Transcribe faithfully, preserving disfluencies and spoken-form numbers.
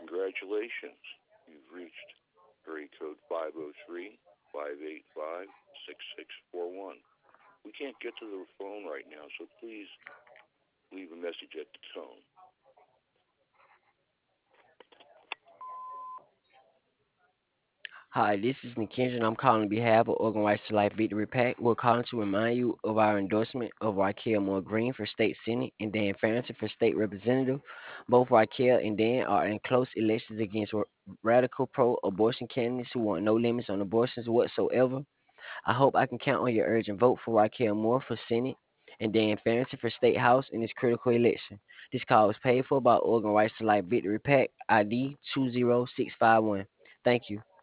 Congratulations. You've reached area code five oh three, five eight five, six six four one. We can't get to the phone right now, so please leave a message at the tone. Hi, this is Nikendra, and I'm calling on behalf of Organ Rights to Life Victory Pack. We're calling to remind you of our endorsement of Raquel Moore Green for state senate and Dan Farrington for state representative. Both Raquel and Dan are in close elections against ra- radical pro-abortion candidates who want no limits on abortions whatsoever. I hope I can count on your urgent vote for Raquel Moore for senate and Dan Farrington for state house in this critical election. This call was paid for by Organ Rights to Life Victory Pack I D two zero six five one. Thank you.